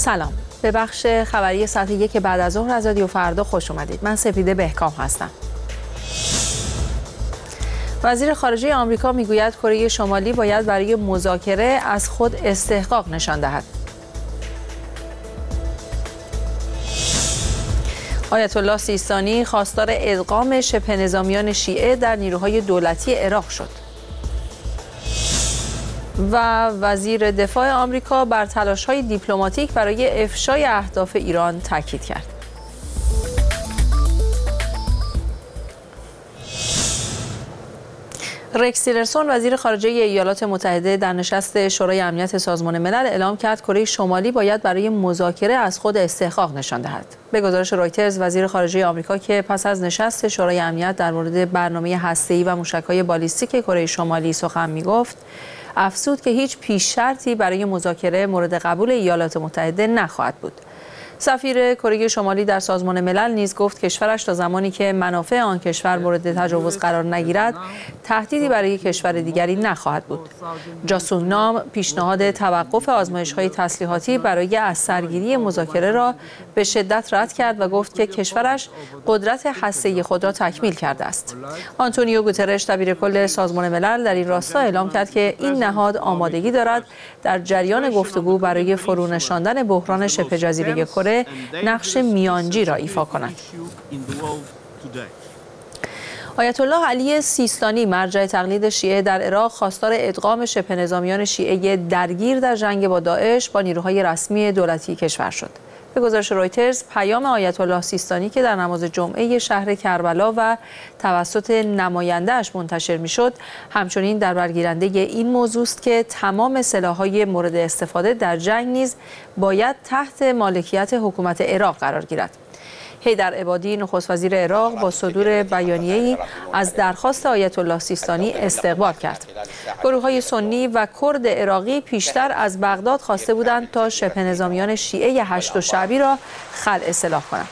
سلام، به بخش خبری ساعت 1 بعد از ظهر از رادیو فردا خوش اومدید. من سپیده بهکام هستم. وزیر خارجه آمریکا میگوید کره شمالی باید برای مذاکره از خود استحقاق نشان دهد. آیت الله سیستانی خواستار ادغام شبه نظامیان شیعه در نیروهای دولتی عراق شد. و وزیر دفاع آمریکا بر تلاش‌های دیپلماتیک برای افشای اهداف ایران تاکید کرد. رکس تیلرسون وزیر خارجه ایالات متحده در نشست شورای امنیت سازمان ملل اعلام کرد کره شمالی باید برای مذاکره از خود استحقاق نشان دهد. به گزارش رویترز وزیر خارجه آمریکا که پس از نشست شورای امنیت در مورد برنامه هسته‌ای و موشک‌های بالیستیک کره شمالی سخن می‌گفت، افزود که هیچ پیش شرطی برای مذاکره مورد قبول ایالات متحده نخواهد بود. سفیر کره شمالی در سازمان ملل نیز گفت کشورش تا زمانی که منافع آن کشور مورد تجاوز قرار نگیرد تهدیدی برای کشور دیگری نخواهد بود. جاسون نام پیشنهاد توقف آزمایش‌های تسلیحاتی برای از سرگیری مذاکره را به شدت رد کرد و گفت که کشورش قدرت هسته‌ای خود را تکمیل کرده است. آنتونیو گوترش دبیرکل سازمان ملل در این راستا اعلام کرد که این نهاد آمادگی دارد در جریان گفتگو برای فرونشاندن بحران شبه جزیره کره نقش میانجی را ایفا کند. آیت الله علی سیستانی مرجع تقلید شیعه در عراق خواستار ادغام شبه نظامیان شیعه درگیر در جنگ با داعش با نیروهای رسمی دولتی کشور شد. به گزارش رویترز پیام آیت الله سیستانی که در نماز جمعه شهر کربلا و توسط نماینده‌اش منتشر می‌شد همچنین در برگیرنده این موضوع است که تمام سلاح‌های مورد استفاده در جنگ نیز باید تحت مالکیت حکومت عراق قرار گیرد. حیدر عبادی نخست وزیر عراق با صدور بیانیه‌ای از درخواست آیت الله سیستانی استقبال کرد. گروه‌های سنی و کرد عراقی پیشتر از بغداد خواسته بودند تا شبه نظامیان شیعه هشت شعبی را خلع اصلاح کنند.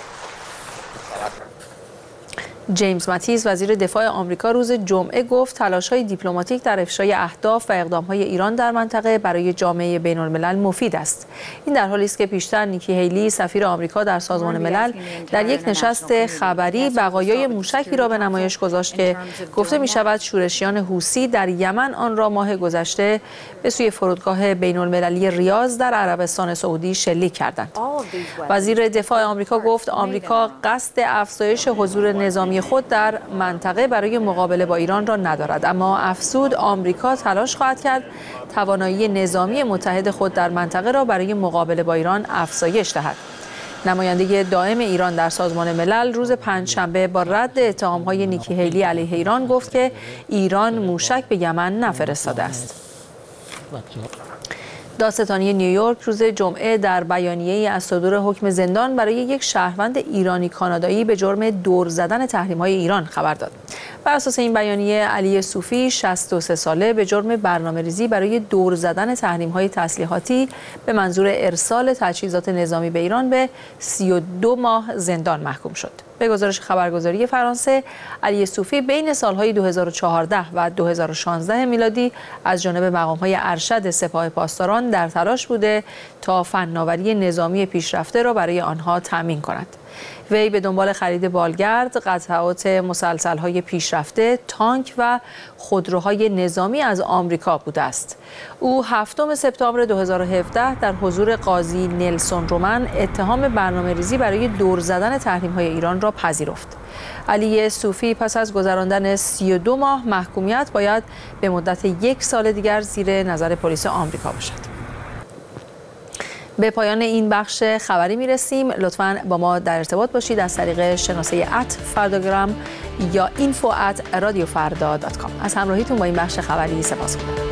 جیمز ماتیس وزیر دفاع آمریکا روز جمعه گفت تلاش‌های دیپلماتیک در افشای اهداف و اقدام‌های ایران در منطقه برای جامعه بین‌الملل مفید است. این در حالی است که پیشتر نیکی هیلی سفیر آمریکا در سازمان ملل در یک نشست خبری بقایای موشکی را به نمایش گذاشت که گفته می‌شود شورشیان حوثی در یمن آن را ماه گذشته به سوی فرودگاه بین‌المللی ریاض در عربستان سعودی شلیک کردند. وزیر دفاع آمریکا گفت آمریکا قصد افزایش حضور نظامی خود در منطقه برای مقابله با ایران را ندارد، اما افزود آمریکا تلاش خواهد کرد توانایی نظامی متحد خود در منطقه را برای مقابله با ایران افزایش دهد. نماینده دائم ایران در سازمان ملل روز پنجشنبه با رد اتهام‌های نیکی هیلی علیه ایران گفت که ایران موشک به یمن نفرستاده است. دادستانی نیویورک روز جمعه در بیانیه‌ای از صدور حکم زندان برای یک شهروند ایرانی کانادایی به جرم دور زدن تحریم‌های ایران خبر داد. بر اساس این بیانیه علی صوفی 63 ساله به جرم برنامه‌ریزی برای دور زدن تحریم‌های تسلیحاتی به منظور ارسال تجهیزات نظامی به ایران به 32 ماه زندان محکوم شد. به گزارش خبرگزاری فرانسه، علی صوفی بین سالهای 2014 و 2016 میلادی از جانب مقام‌های ارشد سپاه پاسداران در تلاش بوده تا فناوری نظامی پیشرفته را برای آنها تامین کند. وی به دنبال خرید بالگرد، قطعات مسلسل‌های پیشرفته، تانک و خودروهای نظامی از آمریکا بوده است. او 7 سپتامبر 2017 در حضور قاضی نلسون رومن اتهام برنامه‌ریزی برای دور زدن تحریم‌های ایران را پذیرفت. علی صوفی پس از گذراندن 32 ماه محکومیت باید به مدت 1 سال دیگر زیر نظر پلیس آمریکا باشد. به پایان این بخش خبری میرسیم. لطفاً با ما در ارتباط باشید از طریق شناسه @فرداگرام یا info@radiofarda.com. از همراهیتون با این بخش خبری سپاسگزارم.